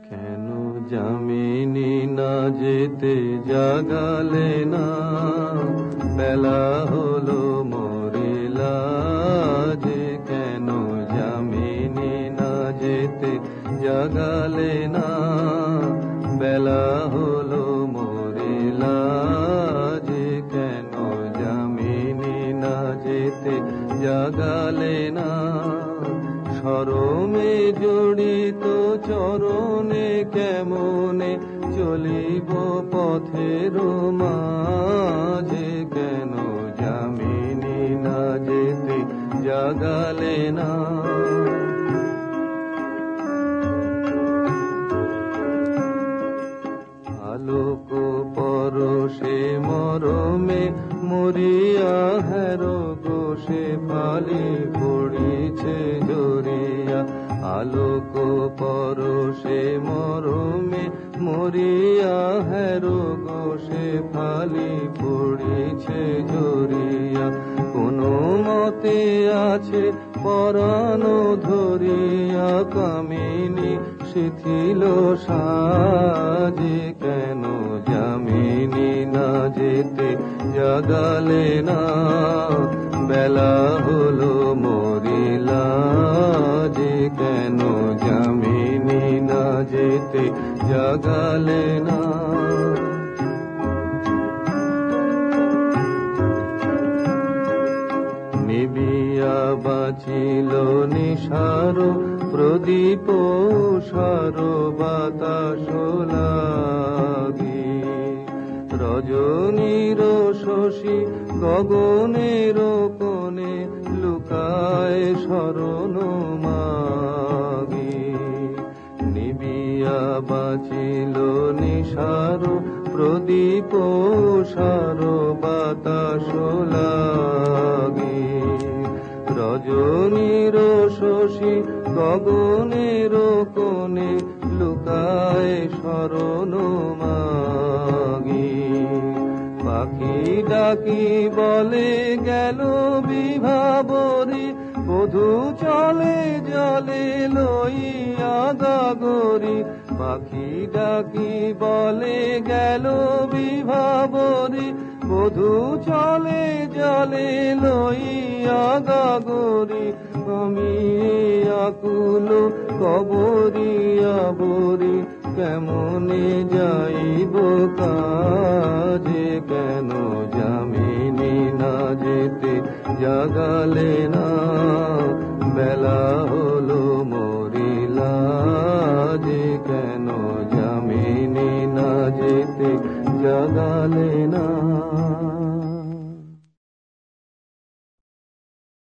কেন জামিনী না যেতে জাগালে না, বেলা হলো মরিলা যে। কেন জামিনী না যেতে জাগালে না, বেলা হলো মরিলা যে। কেন জামিনী না যেতে জাগালে না, শরমে জড়িত চরণে কেমনে চলিব পথের মাঝে। কেন জামিনী না যেতে জাগালে না। আলোক পরশে মরমে মরিয়া হেরো গোসে ফালি পড়িছে জরিয়া। আলোক পরশে মরমে মরিয়া হেরো গোসে ফালি পড়িছে জরিয়া। কোন মতে আছে পরাণ ধরিয়া কামিনী শিথিল সাজে। কেন জামিনী না যেতে জাগালে না, বেলা হলো মরিলা যে। কেন জামিনী না যেতে জাগালে না। নিবিয়া বাঁচিল নিশার প্রদীপ সার বাতাস লাগি। রজনীর শশী গগনের কোণে লুকায় শরণ মাগি। নিবিয়া বাঁচিল নিশার প্রদীপ সার বাতাস লাগি। রজনীর শশী গগনের কোণে লুকায় শরণ মাগি। পাখি ডাকি বলে গেল বিভাবরী, বধূ চলে জলে লইয়া গাগরী। পাখি ডাকি বলে গেল বিভাবরী, বধূ চলে জলে লইয়া গাগরী। আমি আকুল কবরিয়া বরি, কেমনে যাইব কাজে। কেন জামিনী না যেতে জাগালে না, বেলা হলো মরিলা যে। কেন জামিনী না যেতে জাগালে না।